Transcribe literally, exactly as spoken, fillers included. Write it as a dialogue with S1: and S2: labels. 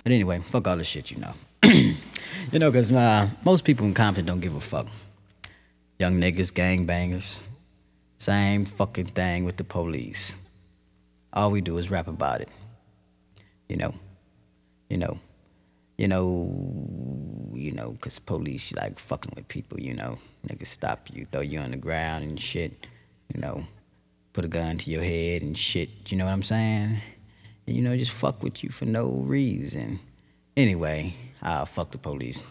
S1: But anyway, fuck all this shit, you know. You know, because uh, most people in Compton don't give a fuck. Young niggas, gangbangers, same fucking thing with the police. All we do is rap about it. You know, you know, you know, you know, because police like fucking with people, you know. Niggas stop you, throw you on the ground and shit, you know, put a gun to your head and shit, you know what I'm saying? And, you know, just fuck with you for no reason. Anyway, I'll fuck the police.